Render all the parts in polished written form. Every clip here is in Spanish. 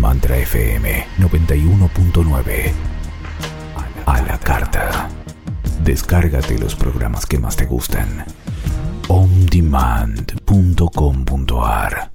Mantra FM 91.9. A la carta. Descárgate los programas que más te gustan. ondemand.com.ar.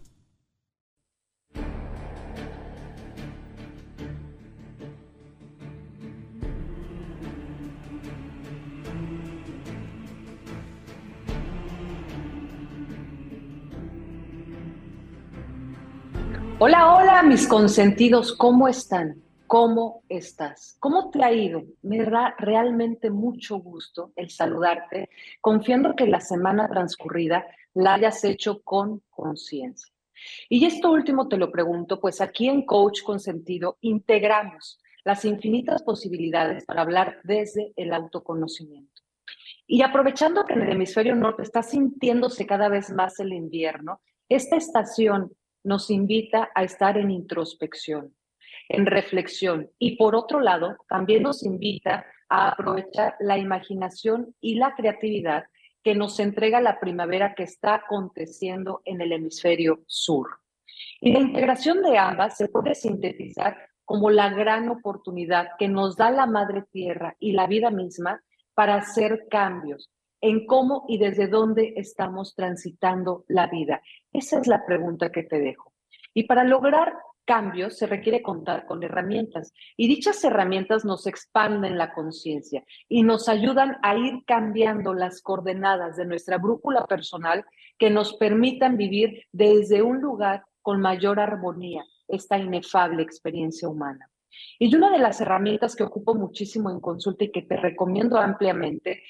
Hola, hola, mis consentidos, ¿cómo están? ¿Cómo estás? ¿Cómo te ha ido? Me da realmente mucho gusto el saludarte, confiando que la semana transcurrida la hayas hecho con conciencia. Y esto último te lo pregunto, pues aquí en Coach Consentido integramos las infinitas posibilidades para hablar desde el autoconocimiento. Y aprovechando que en el hemisferio norte está sintiéndose cada vez más el invierno, esta estación nos invita a estar en introspección, en reflexión y por otro lado también nos invita a aprovechar la imaginación y la creatividad que nos entrega la primavera que está aconteciendo en el hemisferio sur. Y la integración de ambas se puede sintetizar como la gran oportunidad que nos da la madre tierra y la vida misma para hacer cambios en cómo y desde dónde estamos transitando la vida. Esa es la pregunta que te dejo. Y para lograr cambios se requiere contar con herramientas y dichas herramientas nos expanden la conciencia y nos ayudan a ir cambiando las coordenadas de nuestra brújula personal que nos permitan vivir desde un lugar con mayor armonía esta inefable experiencia humana. Y una de las herramientas que ocupo muchísimo en consulta y que te recomiendo ampliamente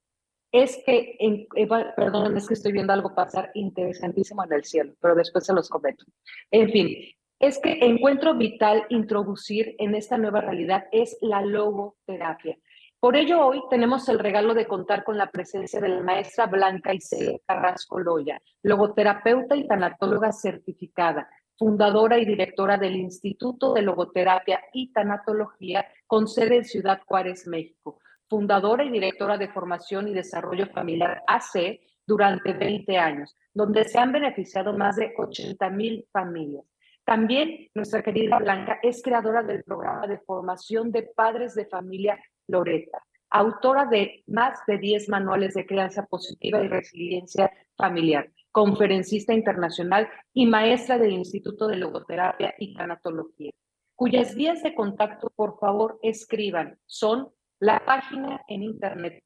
es que, perdón, es que estoy viendo algo pasar interesantísimo en el cielo, pero después se los comento. En fin, es que encuentro vital introducir en esta nueva realidad es la logoterapia. Por ello, hoy tenemos el regalo de contar con la presencia de la maestra Blanca Isela Carrasco Loya, logoterapeuta y tanatóloga certificada, fundadora y directora del Instituto de Logoterapia y Tanatología, con sede en Ciudad Juárez, México, fundadora y directora de Formación y Desarrollo Familiar AC durante 20 años, donde se han beneficiado más de 80,000 familias. También nuestra querida Blanca es creadora del programa de formación de padres de familia Loreta, autora de más de 10 manuales de crianza positiva y resiliencia familiar, conferencista internacional y maestra del Instituto de Logoterapia y Tanatología, cuyas vías de contacto, por favor, escriban. Son la página en internet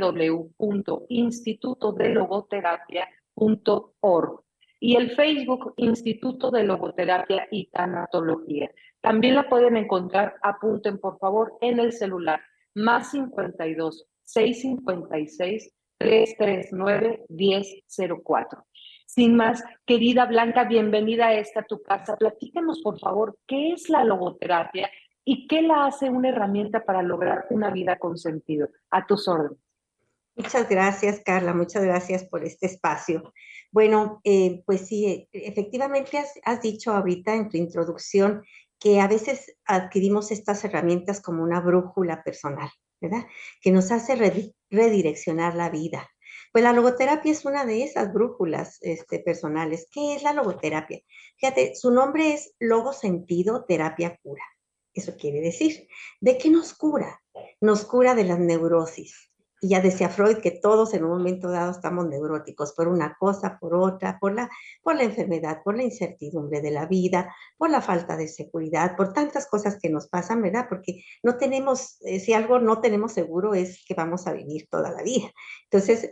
www.institutodelogoterapia.org y el Facebook Instituto de Logoterapia y Tanatología. También la pueden encontrar, apunten por favor, en el celular, más 52 656 339 1004. Sin más, querida Blanca, bienvenida a esta tu casa. Platícanos, por favor, ¿qué es la logoterapia y qué la hace una herramienta para lograr una vida con sentido? A tus órdenes. Muchas gracias, Carla. Muchas gracias por este espacio. Bueno, pues sí, efectivamente has dicho ahorita en tu introducción que a veces adquirimos estas herramientas como una brújula personal, ¿verdad? Que nos hace redireccionar la vida. Pues la logoterapia es una de esas brújulas personales. ¿Qué es la logoterapia? Fíjate, su nombre es logo sentido terapia cura. Eso quiere decir, ¿de qué nos cura? Nos cura de las neurosis. Y ya decía Freud que todos en un momento dado estamos neuróticos por una cosa, por otra, por la enfermedad, por la incertidumbre de la vida, por la falta de seguridad, por tantas cosas que nos pasan, ¿verdad? Porque no tenemos, si algo no tenemos seguro es que vamos a vivir toda la vida. Entonces,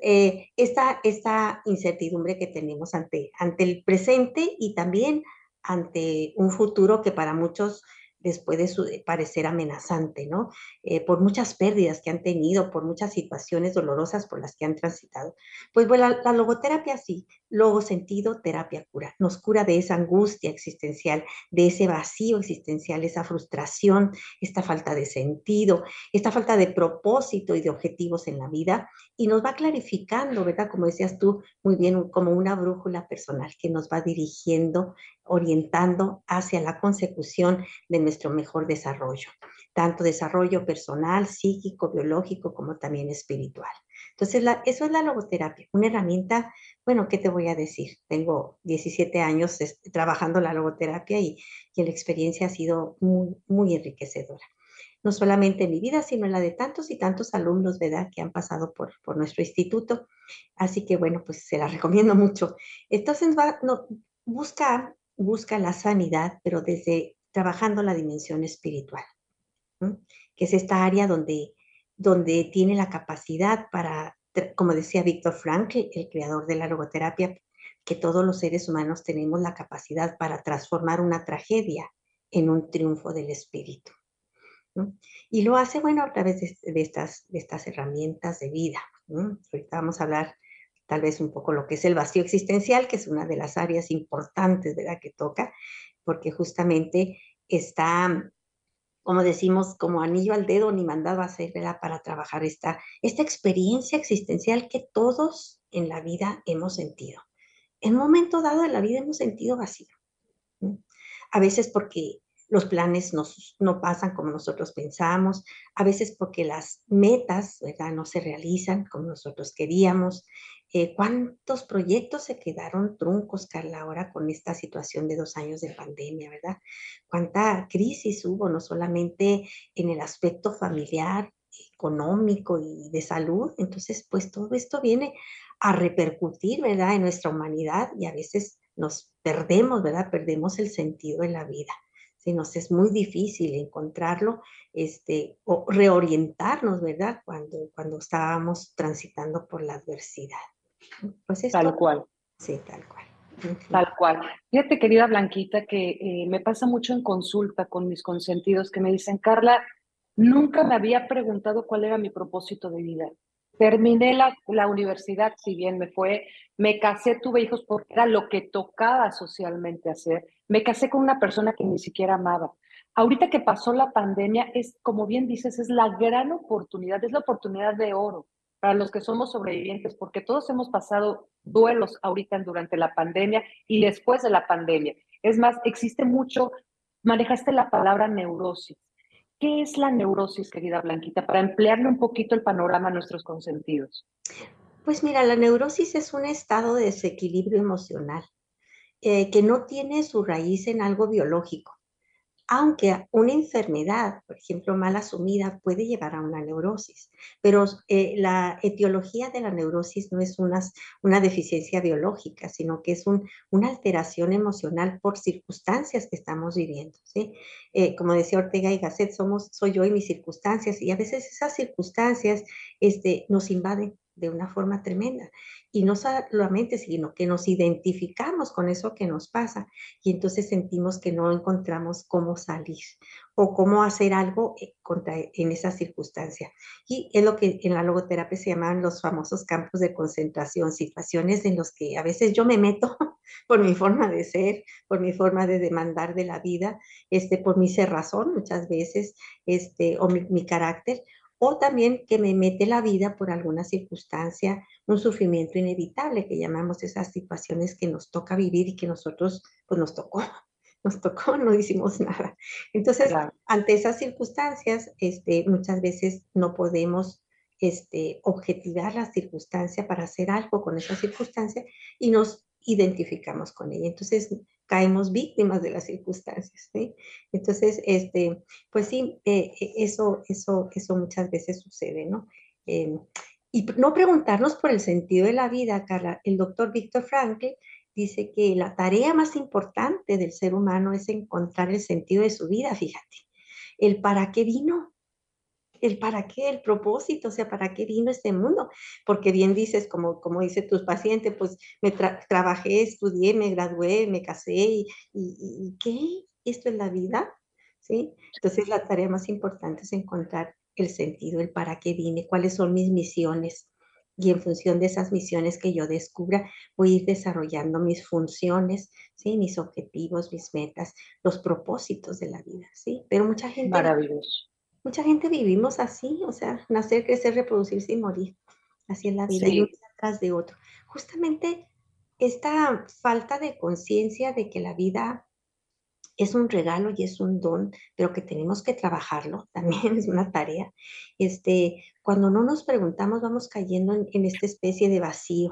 esta incertidumbre que tenemos ante el presente y también ante un futuro que para muchos les puede parecer amenazante, ¿no? Por muchas pérdidas que han tenido, por muchas situaciones dolorosas por las que han transitado. Pues bueno, la logoterapia sí, logo sentido, terapia cura. Nos cura de esa angustia existencial, de ese vacío existencial, esa frustración, esta falta de sentido, esta falta de propósito y de objetivos en la vida y nos va clarificando, ¿verdad? Como decías tú muy bien, como una brújula personal que nos va dirigiendo, orientando hacia la consecución de nuestro mejor desarrollo, tanto desarrollo personal, psíquico, biológico, como también espiritual. Entonces, eso es la logoterapia, una herramienta, bueno, ¿qué te voy a decir? Tengo 17 años trabajando la logoterapia y la experiencia ha sido muy, muy enriquecedora. No solamente en mi vida, sino en la de tantos y tantos alumnos, ¿verdad?, que han pasado por nuestro instituto. Así que, bueno, pues se la recomiendo mucho. Entonces, no, busca la sanidad, pero desde trabajando la dimensión espiritual, ¿no? Que es esta área donde tiene la capacidad para, como decía Víctor Frankl, el creador de la logoterapia, que todos los seres humanos tenemos la capacidad para transformar una tragedia en un triunfo del espíritu, ¿no? Y lo hace, bueno, a través de estas herramientas de vida, ¿no? Ahorita vamos a hablar tal vez un poco lo que es el vacío existencial, que es una de las áreas importantes de la que toca, porque justamente está, como decimos, como anillo al dedo, ni mandado a hacer, ¿verdad?, para trabajar esta experiencia existencial que todos en la vida hemos sentido. En un momento dado de la vida hemos sentido vacío, ¿no? A veces porque los planes no pasan como nosotros pensamos, a veces porque las metas, ¿verdad?, no se realizan como nosotros queríamos. ¿Cuántos proyectos se quedaron truncos, Carla, ahora con esta situación de 2 años de pandemia, ¿verdad? ¿Cuánta crisis hubo, no solamente en el aspecto familiar, económico y de salud? Entonces, pues todo esto viene a repercutir, ¿verdad?, en nuestra humanidad y a veces nos perdemos, ¿verdad? Perdemos el sentido de la vida. Sí, nos es muy difícil encontrarlo, o reorientarnos, ¿verdad? Cuando estábamos transitando por la adversidad. Pues Tal esto, cual. sí, tal cual. Ujú. Tal cual. Fíjate, querida Blanquita, que me pasa mucho en consulta con mis consentidos que me dicen, Carla, nunca me había preguntado cuál era mi propósito de vida. Terminé la universidad, si bien me fue, me casé, tuve hijos porque era lo que tocaba socialmente hacer. Me casé con una persona que ni siquiera amaba. Ahorita que pasó la pandemia, es, como bien dices, es la gran oportunidad, es la oportunidad de oro para los que somos sobrevivientes, porque todos hemos pasado duelos ahorita durante la pandemia y después de la pandemia. Es más, existe mucho, manejaste la palabra neurosis. ¿Qué es la neurosis, querida Blanquita? Para emplearle un poquito el panorama a nuestros consentidos. Pues mira, la neurosis es un estado de desequilibrio emocional que no tiene su raíz en algo biológico. Aunque una enfermedad, por ejemplo, mal asumida, puede llevar a una neurosis, pero la etiología de la neurosis no es una deficiencia biológica, sino que es una alteración emocional por circunstancias que estamos viviendo, ¿sí? Como decía Ortega y Gasset, soy yo y mis circunstancias, y a veces esas circunstancias nos invaden de una forma tremenda. Y no solamente, sino que nos identificamos con eso que nos pasa y entonces sentimos que no encontramos cómo salir o cómo hacer algo en esa circunstancia. Y es lo que en la logoterapia se llaman los famosos campos de concentración, situaciones en los que a veces yo me meto por mi forma de ser, por mi forma de demandar de la vida, por mi cerrazón muchas veces, o mi carácter, o también que me mete la vida por alguna circunstancia, un sufrimiento inevitable, que llamamos esas situaciones que nos toca vivir y que nosotros, pues nos tocó, no hicimos nada. Entonces, Claro. ante esas circunstancias, muchas veces no podemos objetivar la circunstancia para hacer algo con esa circunstancia y nos identificamos con ella. Entonces, caemos víctimas de las circunstancias, ¿sí? Entonces, pues sí, eso muchas veces sucede, ¿no? Eh, y no preguntarnos por el sentido de la vida, Carla. El doctor Víctor Frankl dice que la tarea más importante del ser humano es encontrar el sentido de su vida, fíjate. El para qué vino, el para qué, el propósito, o sea, para qué vino este mundo. Porque bien dices, como dice tus pacientes, pues trabajé, estudié, me gradué, me casé y ¿qué? ¿Esto es la vida? ¿Sí? Entonces la tarea más importante es encontrar el sentido, el para qué vine, cuáles son mis misiones. Y en función de esas misiones que yo descubra, voy a ir desarrollando mis funciones, ¿sí? Mis objetivos, mis metas, los propósitos de la vida, ¿sí? Pero Maravilloso. mucha gente vivimos así, o sea, nacer, crecer, reproducirse y morir. Así es la vida, y un Sí, día tras de otro. Justamente esta falta de conciencia de que la vida es un regalo y es un don, pero que tenemos que trabajarlo, también es una tarea. Cuando no nos preguntamos, vamos cayendo en esta especie de vacío,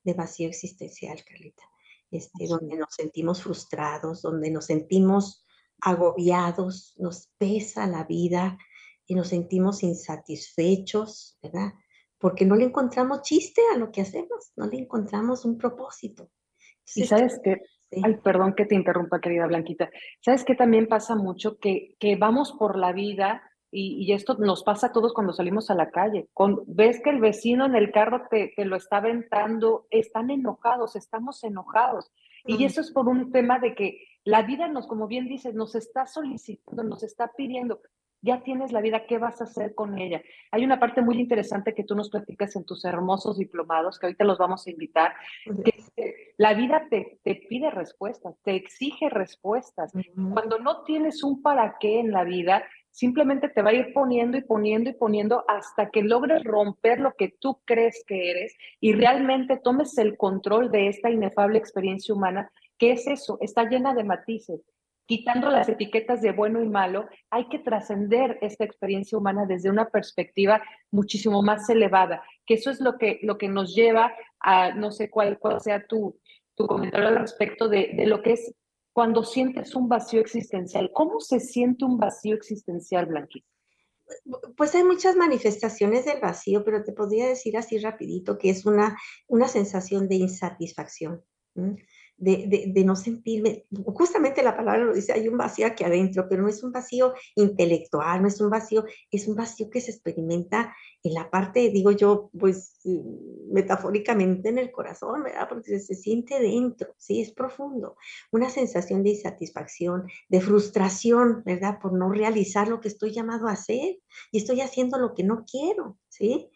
de vacío existencial, Carlita. Así Donde es. nos sentimos frustrados, donde nos sentimos agobiados, nos pesa la vida y nos sentimos insatisfechos, ¿verdad? Porque no le encontramos chiste a lo que hacemos, no le encontramos un propósito. Y Entonces, sabes que, ay, sí. perdón que te interrumpa, querida Blanquita. ¿Sabes qué también pasa mucho? Que vamos por la vida y esto nos pasa a todos cuando salimos a la calle. Ves que el vecino en el carro te lo está aventando, están enojados, estamos enojados. Y Mm, eso es por un tema de que la vida nos, como bien dices, nos está solicitando, nos está pidiendo, ya tienes la vida, ¿qué vas a hacer con ella? Hay una parte muy interesante que tú nos platicas en tus hermosos diplomados, que ahorita los vamos a invitar, gracias. la vida te pide respuestas, te exige respuestas. Ujú. Cuando no tienes un para qué en la vida, simplemente te va a ir poniendo y poniendo y poniendo hasta que logres romper lo que tú crees que eres y realmente tomes el control de esta inefable experiencia humana, que es eso, está llena de matices. Quitando las etiquetas de bueno y malo, hay que trascender esta experiencia humana desde una perspectiva muchísimo más elevada, que eso es lo que nos lleva a, no sé cuál sea tu comentario al respecto de lo que es cuando sientes un vacío existencial. ¿Cómo se siente un vacío existencial, Blanquita? Pues hay muchas manifestaciones del vacío, pero te podría decir así rapidito que es una sensación de insatisfacción, ¿m? De no sentirme, justamente la palabra lo dice, hay un vacío aquí adentro, pero no es un vacío intelectual, no es un vacío, es un vacío que se experimenta en la parte, digo yo, pues metafóricamente en el corazón, ¿verdad? Porque se siente dentro, sí, es profundo, una sensación de insatisfacción, de frustración, ¿verdad? Por no realizar lo que estoy llamado a hacer y estoy haciendo lo que no quiero, ¿sí?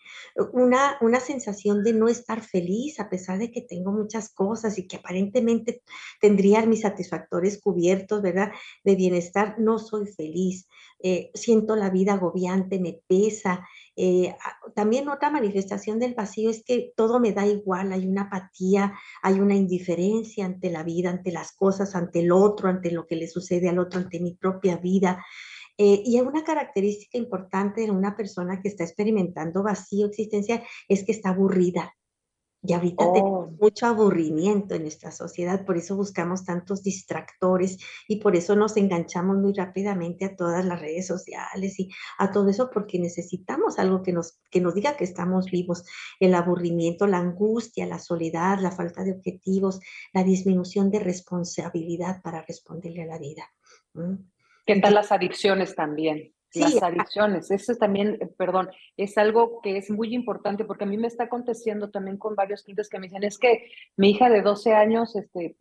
Una sensación de no estar feliz a pesar de que tengo muchas cosas y que aparentemente tendría mis satisfactores cubiertos, ¿verdad? De bienestar, no soy feliz, siento la vida agobiante, me pesa. También otra manifestación del vacío es que todo me da igual, hay una apatía, hay una indiferencia ante la vida, ante las cosas, ante el otro, ante lo que le sucede al otro, ante mi propia vida. Y una característica importante de una persona que está experimentando vacío existencial es que está aburrida. Y ahorita tenemos Oh, mucho aburrimiento en nuestra sociedad, por eso buscamos tantos distractores y por eso nos enganchamos muy rápidamente a todas las redes sociales y a todo eso, porque necesitamos algo que nos diga que estamos vivos. El aburrimiento, la angustia, la soledad, la falta de objetivos, la disminución de responsabilidad para responderle a la vida. ¿Mm? ¿qué tal Entonces, las adicciones también? sí, Las adicciones, eso también, perdón, es algo que es muy importante porque a mí me está aconteciendo también con varios clientes que me dicen, es que mi hija de 12 años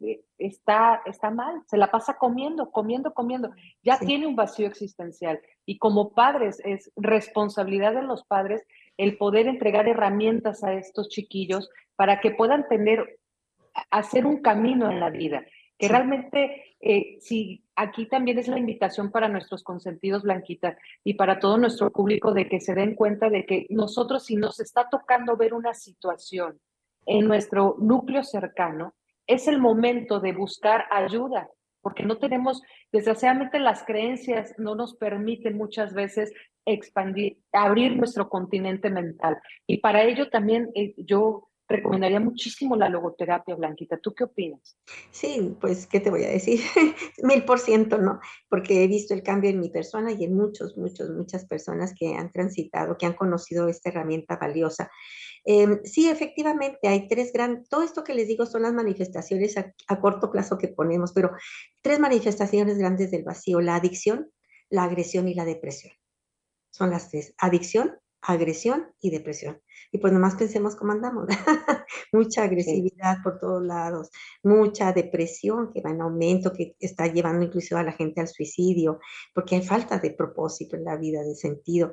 está mal, se la pasa comiendo, comiendo, comiendo, ya sí. tiene un vacío existencial. Y como padres, es responsabilidad de los padres el poder entregar herramientas a estos chiquillos para que puedan hacer un camino en la vida, que Sí, realmente, si aquí también es la invitación para nuestros consentidos, Blanquita, y para todo nuestro público, de que se den cuenta de que nosotros, si nos está tocando ver una situación en nuestro núcleo cercano, es el momento de buscar ayuda, porque no tenemos, desgraciadamente las creencias no nos permiten muchas veces expandir, abrir nuestro continente mental. Y para ello también yo recomendaría muchísimo la logoterapia, Blanquita. ¿Tú qué opinas? sí, pues, ¿qué te voy a decir? 1000%, ¿no? Porque he visto el cambio en mi persona y en muchas personas que han transitado, que han conocido esta herramienta valiosa. Sí, efectivamente, hay todo esto que les digo son las manifestaciones a corto plazo que ponemos, pero tres manifestaciones grandes del vacío: la adicción, la agresión y la depresión. Son las tres: adicción, agresión y depresión. Y pues nomás pensemos cómo andamos. Mucha Sí. agresividad por todos lados, mucha depresión que va en aumento, que está llevando incluso a la gente al suicidio, porque hay falta de propósito en la vida, de sentido.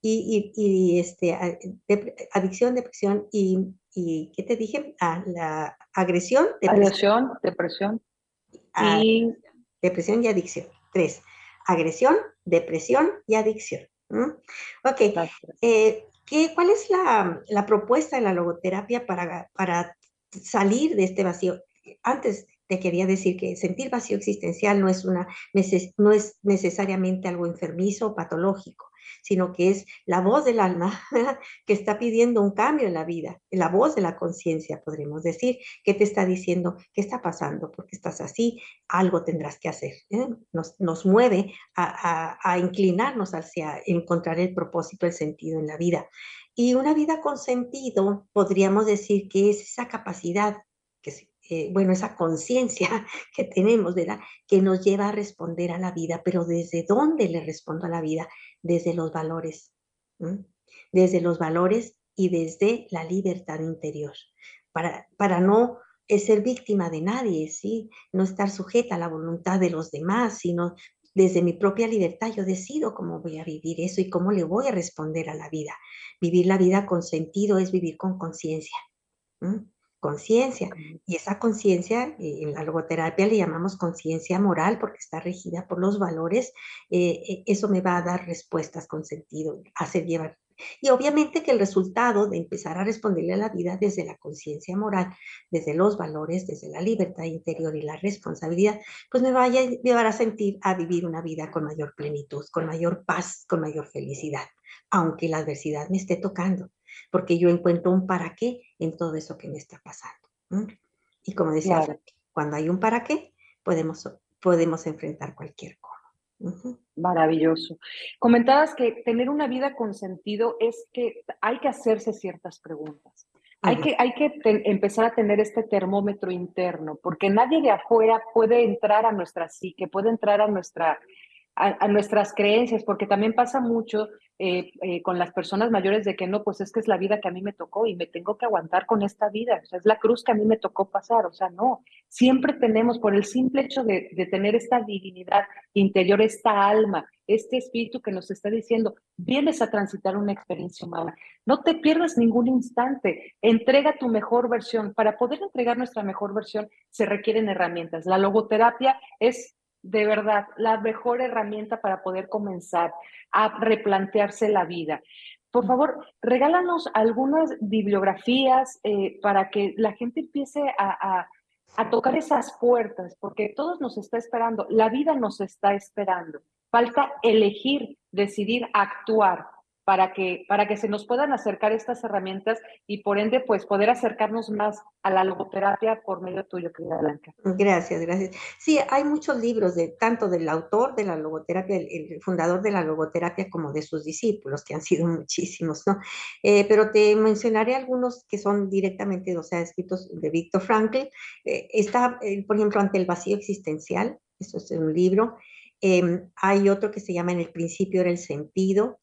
Adicción, depresión y ¿qué te dije? La agresión, Agresión, depresión a- y depresión y adicción. Tres: agresión, depresión y adicción. ¿M? Ok, las tres. ¿cuál es la propuesta de la logoterapia para salir de este vacío? Antes te quería decir que sentir vacío existencial no es necesariamente algo enfermizo o patológico, sino que es la voz del alma que está pidiendo un cambio en la vida, la voz de la conciencia, podríamos decir, que te está diciendo qué está pasando, porque estás así, algo tendrás que hacer. Nos mueve a inclinarnos hacia encontrar el propósito, el sentido en la vida. Y una vida con sentido, podríamos decir que es esa capacidad, esa conciencia que tenemos, ¿verdad? Que nos lleva a responder a la vida, pero ¿desde dónde le respondo a la vida? Desde los valores, ¿m? Desde los valores y desde la libertad interior, para no ser víctima de nadie, ¿sí? No estar sujeta a la voluntad de los demás, sino desde mi propia libertad yo decido cómo voy a vivir eso y cómo le voy a responder a la vida. Vivir la vida con sentido es vivir con conciencia. Conciencia. Y esa conciencia, en la logoterapia le llamamos conciencia moral porque está regida por los valores. Eso me va a dar respuestas con sentido, hacer llevar. Y obviamente que el resultado de empezar a responderle a la vida desde la conciencia moral, desde los valores, desde la libertad interior y la responsabilidad, pues me va a llevar a sentir, a vivir una vida con mayor plenitud, con mayor paz, con mayor felicidad, aunque la adversidad me esté tocando, porque yo encuentro un para qué en todo eso que me está pasando. Y como decía, Claro. cuando hay un para qué, podemos enfrentar cualquier cosa. Maravilloso. Comentabas que tener una vida con sentido es que hay que hacerse ciertas preguntas. Empezar a tener este termómetro interno, porque nadie de afuera puede entrar a nuestra psique, puede entrar a nuestras creencias, porque también pasa mucho con las personas mayores de que no, pues es que es la vida que a mí me tocó y me tengo que aguantar con esta vida, o sea, es la cruz que a mí me tocó pasar, o sea, no, siempre tenemos, por el simple hecho de tener esta divinidad interior, esta alma, este espíritu que nos está diciendo, vienes a transitar una experiencia humana, no te pierdas ningún instante, entrega tu mejor versión. Para poder entregar nuestra mejor versión se requieren herramientas. La logoterapia es de verdad la mejor herramienta para poder comenzar a replantearse la vida. Por favor, regálanos algunas bibliografías para que la gente empiece a tocar esas puertas, porque todos nos está esperando, la vida nos está esperando. Falta elegir, decidir, actuar para que se nos puedan acercar estas herramientas y por ende, pues poder acercarnos más a la logoterapia por medio tuyo, querida Blanca. Gracias, gracias. Sí, hay muchos libros tanto del autor de la logoterapia, el fundador de la logoterapia, como de sus discípulos, que han sido muchísimos, ¿no? Pero te mencionaré algunos que son directamente, o sea, escritos de Viktor Frankl. Está, por ejemplo, Ante el vacío existencial, eso es un libro. Hay otro que se llama En el principio era el sentido.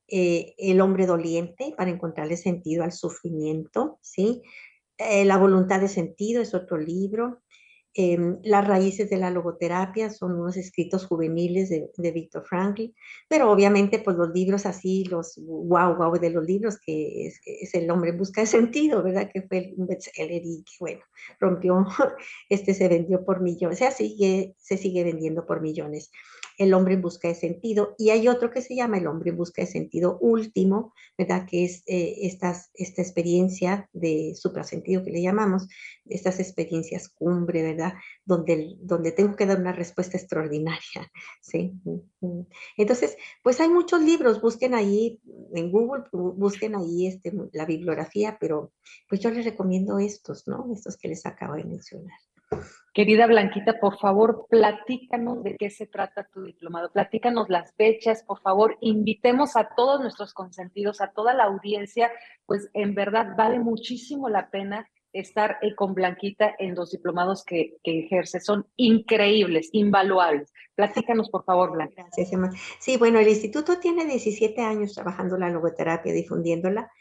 El hombre doliente, para encontrarle sentido al sufrimiento, ¿sí? La voluntad de sentido es otro libro. Las raíces de la logoterapia son unos escritos juveniles de Viktor Frankl, pero obviamente pues los libros así, los wow de los libros, que es El hombre en busca de sentido, ¿verdad? Que fue un bestseller y que bueno, rompió, se vendió por millones, o sea, se sigue vendiendo por millones. El hombre en busca de sentido, y hay otro que se llama El hombre en busca de sentido último, ¿verdad? Que es esta experiencia de suprasentido que le llamamos, estas experiencias cumbre, ¿verdad? Donde tengo que dar una respuesta extraordinaria, ¿sí? Entonces, pues hay muchos libros, busquen ahí en Google, busquen ahí la bibliografía, pero pues yo les recomiendo estos, ¿no? Estos que les acabo de mencionar. Querida Blanquita, por favor, platícanos de qué se trata tu diplomado, platícanos las fechas, por favor, invitemos a todos nuestros consentidos, a toda la audiencia, pues en verdad vale muchísimo la pena estar con Blanquita en los diplomados que ejerce, son increíbles, invaluables. Platícanos, por favor, Blanca. Gracias, Emma. Sí, bueno, el instituto tiene 17 años trabajando la logoterapia, difundiéndola,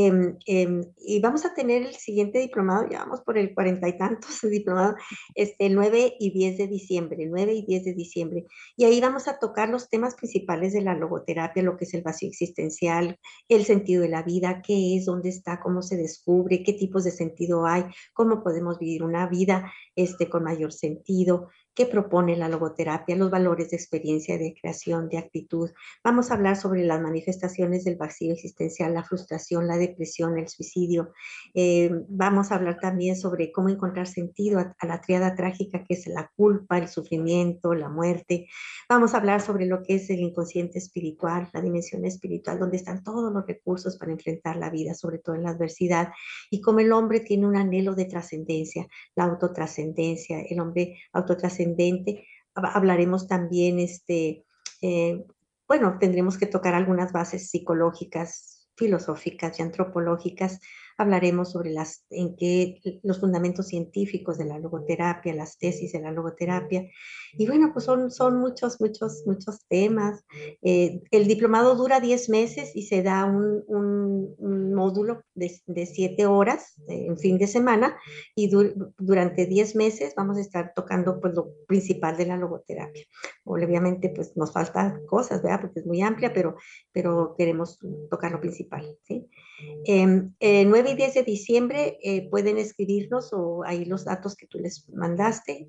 y vamos a tener el siguiente diplomado, ya vamos por el 40 y tantos diplomado, el 9 y 10 de diciembre, 9 y 10 de diciembre, y ahí vamos a tocar los temas principales de la logoterapia, lo que es el vacío existencial, el sentido de la vida, qué es, dónde está, cómo se descubre, qué tipos de sentido hay, cómo podemos vivir una vida con mayor sentido, qué propone la logoterapia, los valores de experiencia, de creación, de actitud. Vamos a hablar sobre las manifestaciones del vacío existencial, la frustración, la depresión, el suicidio. Vamos a hablar también sobre cómo encontrar sentido a la tríada trágica que es la culpa, el sufrimiento, la muerte. Vamos a hablar sobre lo que es el inconsciente espiritual, la dimensión espiritual, donde están todos los recursos para enfrentar la vida, sobre todo en la adversidad, y cómo el hombre tiene un anhelo de trascendencia, la autotrascendencia, el hombre autotrascendente. Hablaremos también, eh, bueno, tendremos que tocar algunas bases psicológicas, filosóficas y antropológicas. Hablaremos sobre los fundamentos científicos de la logoterapia, las tesis de la logoterapia. Y bueno, pues son muchos temas. El diplomado dura 10 meses y se da un módulo de 7 horas en fin de semana, y durante 10 meses vamos a estar tocando pues lo principal de la logoterapia. Obviamente pues nos faltan cosas, ¿verdad? Porque es muy amplia, pero queremos tocar lo principal, ¿sí? 9 y 10 de diciembre pueden escribirnos o ahí los datos que tú les mandaste.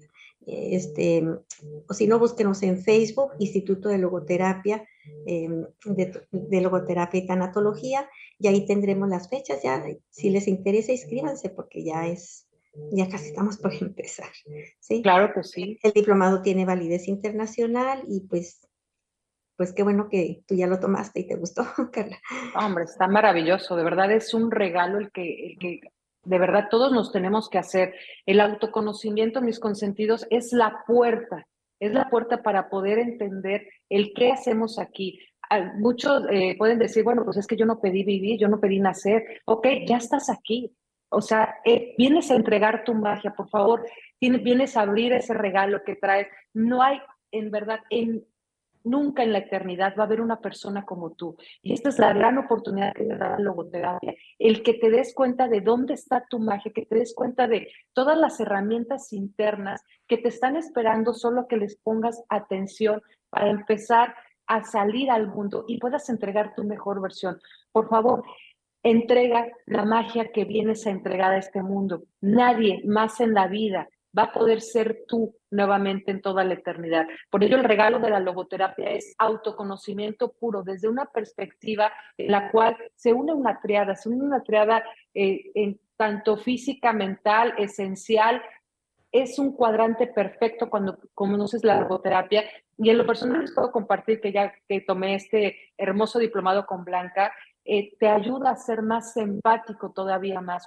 O si no, búsquenos en Facebook, Instituto de Logoterapia, de Logoterapia y Tanatología, y ahí tendremos las fechas. Ya, si les interesa, inscríbanse porque ya casi estamos por empezar, ¿sí? Claro que sí. El diplomado tiene validez internacional y pues qué bueno que tú ya lo tomaste y te gustó, Carla. Hombre, está maravilloso, de verdad es un regalo el que de verdad todos nos tenemos que hacer. El autoconocimiento, mis consentidos, es la puerta para poder entender el qué hacemos aquí. Muchos pueden decir, bueno, pues es que yo no pedí vivir, yo no pedí nacer. Ok, ya estás aquí. O sea, vienes a entregar tu magia, por favor, vienes a abrir ese regalo que traes. No hay, en verdad, nunca en la eternidad va a haber una persona como tú. Y esta es la gran oportunidad que te da la logoterapia. El que te des cuenta de dónde está tu magia, que te des cuenta de todas las herramientas internas que te están esperando, solo que les pongas atención para empezar a salir al mundo y puedas entregar tu mejor versión. Por favor, entrega la magia que vienes a entregar a este mundo. Nadie más en la vida va a poder ser tú nuevamente en toda la eternidad. Por ello, el regalo de la logoterapia es autoconocimiento puro, desde una perspectiva en la cual se une una triada en tanto física, mental, esencial. Es un cuadrante perfecto cuando conoces la logoterapia. Y en lo personal les puedo compartir que ya que tomé este hermoso diplomado con Blanca, te ayuda a ser más empático todavía más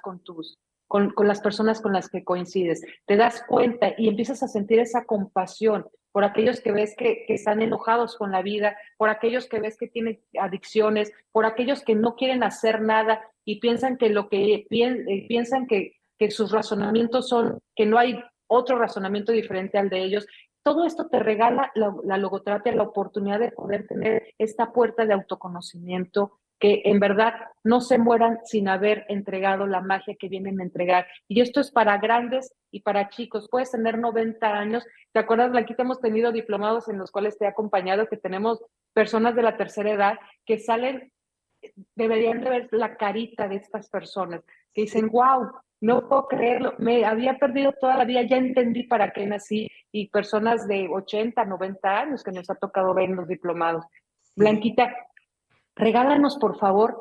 con las personas con las que coincides. Te das cuenta y empiezas a sentir esa compasión por aquellos que ves que están enojados con la vida, por aquellos que ves que tienen adicciones, por aquellos que no quieren hacer nada y piensan que piensan que sus razonamientos son, que no hay otro razonamiento diferente al de ellos. Todo esto te regala la logoterapia, la oportunidad de poder tener esta puerta de autoconocimiento, que en verdad no se mueran sin haber entregado la magia que vienen a entregar. Y esto es para grandes y para chicos. Puedes tener 90 años. ¿Te acuerdas, Blanquita? Hemos tenido diplomados en los cuales te he acompañado, que tenemos personas de la tercera edad que salen, deberían de ver la carita de estas personas, que dicen, wow, no puedo creerlo, me había perdido toda la vida, ya entendí para qué nací, y personas de 80, 90 años que nos ha tocado ver en los diplomados. Sí. Blanquita, regálanos, por favor,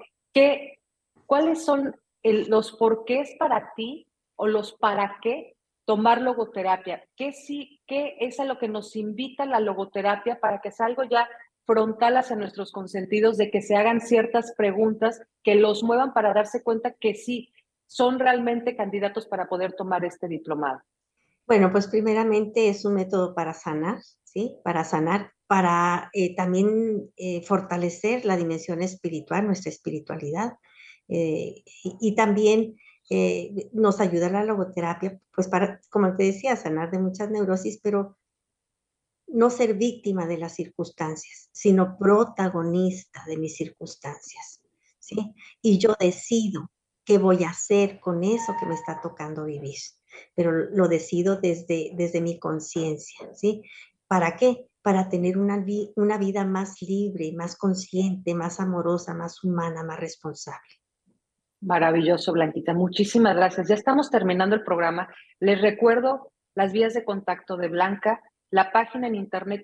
cuáles son los porqués para ti o los para qué tomar logoterapia. ¿Qué es a lo que nos invita la logoterapia para que sea algo ya frontal hacia nuestros consentidos, de que se hagan ciertas preguntas que los muevan para darse cuenta que sí, son realmente candidatos para poder tomar este diplomado? Bueno, pues primeramente es un método para sanar, ¿sí? Para sanar, para también fortalecer la dimensión espiritual, nuestra espiritualidad. Y también nos ayuda la logoterapia, pues para, como te decía, sanar de muchas neurosis, pero no ser víctima de las circunstancias, sino protagonista de mis circunstancias, ¿sí? Y yo decido qué voy a hacer con eso que me está tocando vivir, pero lo decido desde mi conciencia, ¿sí? ¿Para qué? Para tener una vida más libre, más consciente, más amorosa, más humana, más responsable. Maravilloso, Blanquita. Muchísimas gracias. Ya estamos terminando el programa. Les recuerdo las vías de contacto de Blanca. la página en internet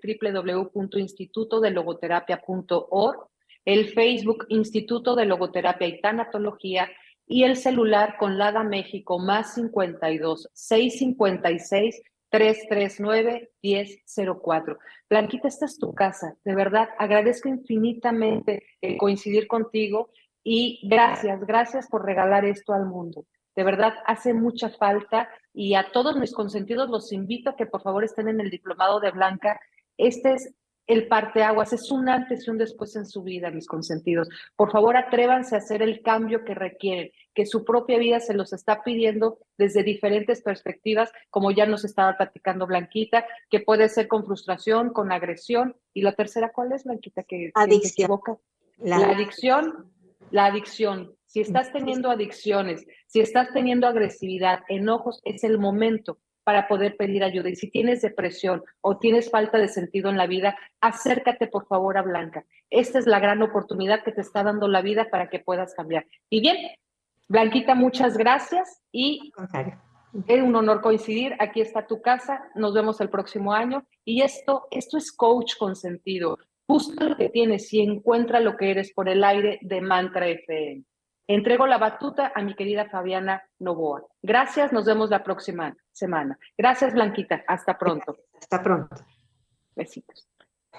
www.institutodelogoterapia.org, el Facebook Instituto de Logoterapia y Tanatología y el celular con Lada México más 52 656 339 1004. Blanquita, esta es tu casa. De verdad, agradezco infinitamente coincidir contigo y gracias por regalar esto al mundo. De verdad, hace mucha falta y a todos mis consentidos los invito a que por favor estén en el diplomado de Blanca. Este es el parteaguas, es un antes y un después en su vida, mis consentidos. Por favor, atrévanse a hacer el cambio que requieren, que su propia vida se los está pidiendo desde diferentes perspectivas, como ya nos estaba platicando Blanquita, que puede ser con frustración, con agresión. Y la tercera, ¿cuál es, Blanquita? Que se equivoca. La adicción. Si estás teniendo adicciones, si estás teniendo agresividad, enojos, es el momento para poder pedir ayuda. Y si tienes depresión o tienes falta de sentido en la vida, acércate por favor a Blanca. Esta es la gran oportunidad que te está dando la vida para que puedas cambiar. Y bien, Blanquita, muchas gracias y es un honor coincidir. Aquí está tu casa. Nos vemos el próximo año. Y esto es Coach Consentido. Busca lo que tienes y encuentra lo que eres por el aire de Mantra FM. Entrego la batuta a mi querida Fabiana Novoa. Gracias, nos vemos la próxima semana. Gracias, Blanquita. Hasta pronto. Hasta pronto. Besitos.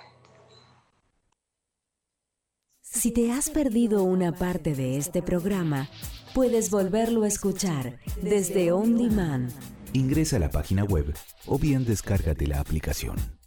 Si te has perdido una parte de este programa, puedes volverlo a escuchar desde On Demand. Ingresa a la página web o bien descárgate la aplicación.